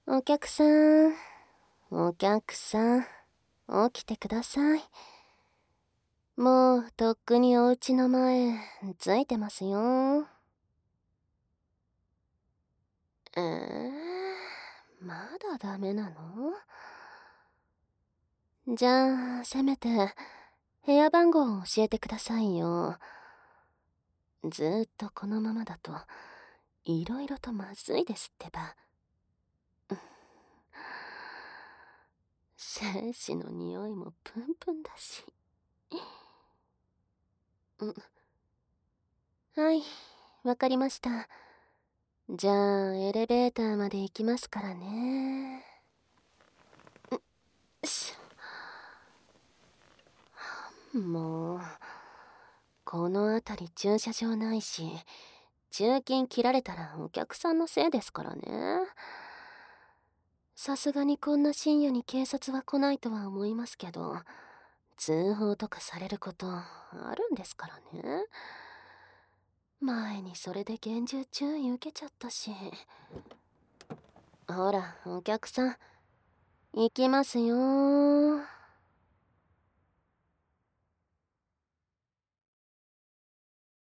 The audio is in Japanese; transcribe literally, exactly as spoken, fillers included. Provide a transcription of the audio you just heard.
お客さん、お客さん、起きてください。もうとっくにお家の前着いてますよ。えー、まだダメなの？じゃあせめて部屋番号を教えてくださいよ。ずーっとこのままだといろいろとまずいですってば。精子の匂いもプンプンだし。うん。はい、わかりました。じゃあエレベーターまで行きますからね。しもうこの辺り駐車場ないし、駐金切られたらお客さんのせいですからね。さすがにこんな深夜に警察は来ないとは思いますけど、通報とかされることあるんですからね。前にそれで厳重注意受けちゃったし。ほらお客さん、行きますよー。